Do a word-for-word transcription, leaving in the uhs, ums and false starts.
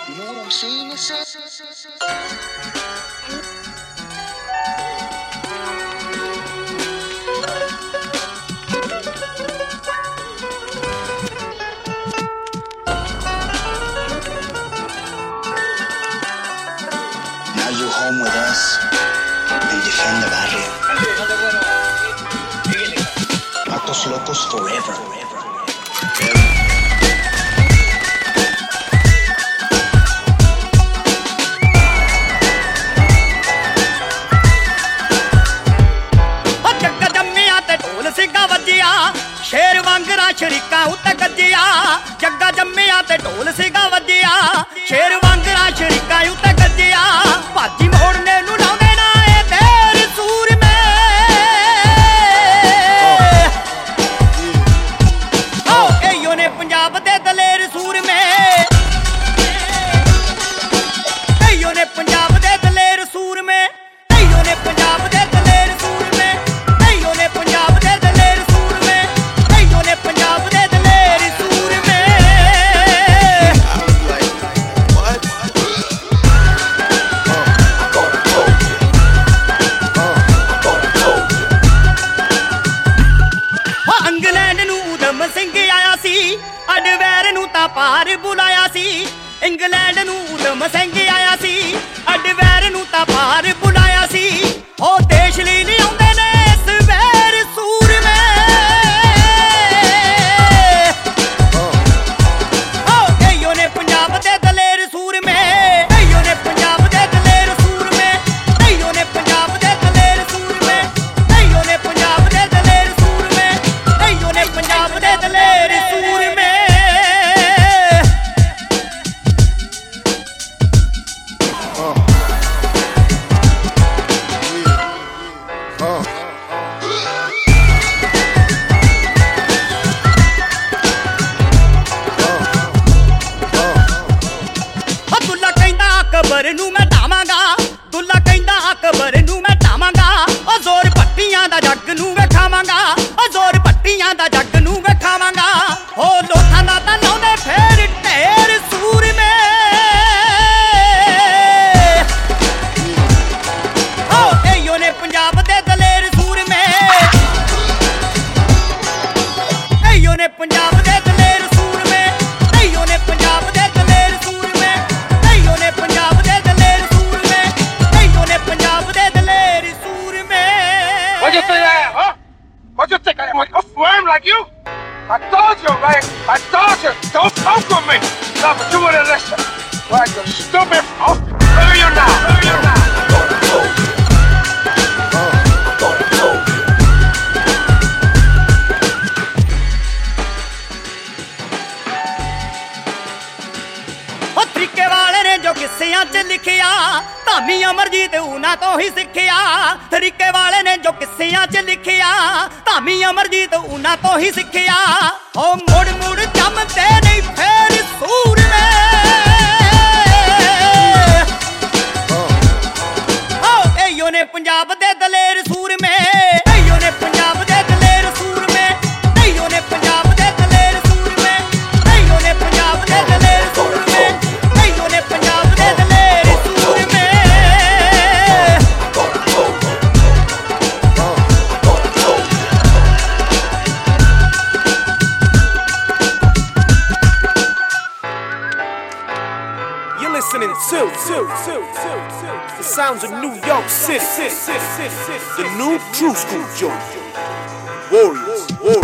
You know what I'm saying? It's now you're home with us and defend the barrio. Patos Locos forever. शेर वांगरा शरीका उत्ते गज्जिया जग्गा जम्मिया ते ढोल सीगा वज्जिया शेर वांगरा शरीका उत्ते गज्जिया भाजी मोड़ने नू लाउंदे ना ए तेरे सूर में ओ एयो ने पंजाब दे दलेर सूर में एयो ने पंजाब दे दलेर सूर में एयो ने पंजाब दे दलेर सूर में एयो ने पंजाब दे दलेर सूर में पंजाब दे दलेर सूर में इंग्लैंड नू उधम सिंह आया सी अडवैर नू तां पार बुलाया सी इंग्लैंड नू उधम सिंह आया सी अडवैर नू तां पार बुलाया सी ओ देश लई लिआउंदे ने इस वैर सूर में पंजाब दे दलेर सूर में एयो ने पंजाब दे दलेर सूर में एयो ने पंजाब दे दलेर सूर में एयो ने पंजाब दे दलेर सूर में एयो ने पंजाब दे दलेर सूर में अकबर नू मैं ढावांगा दुल्ला कहंदा अकबर नू मैं ढावांगा ओ जोर भट्टियां दा जग नू विखावांगा ओ जोर भट्टियां दा जग नू विखावांगा ओ लोथां दा तां लाउंदे फेर ढेर सूर में ओ एयो ने पंजाब दे दलेर सूर में एयो ने पंजाब दे दलेर सूर में एयो ने पंजाब दे दलेर सूर में एयो ने पंजाब दे दलेर सूर में एयो ने पंजाब दे दलेर सूर में What you think I am, huh? What you think I am, like a worm like you? I told you, right? I told you, don't poke with me. No, but you wouldn't listen. Right, you stupid. Oh, where are you now? Where are you now? किस्सियां च लिखिया धामी अमरजीत उन्हां तो ही सिखिया तरीके वाले ने जो किस्सियां च लिखिया धामी अमरजीत उन्हां तो ही सिखिया ओ मुड़ मुड़ जमते नहीं फेर सूर में ओ एयो ने पंजाब दे दलेर सूर में एयो ने पंजाब दे दलेर सूर में एयो ने पंजाब दे दलेर सूर में एयो ने पंजाब दे दलेर सूर में एयो ने पंजाब दे दलेर सूर में You're listening to, to, to, to, to the sounds of New York City, the new True School joint. Warriors, warriors.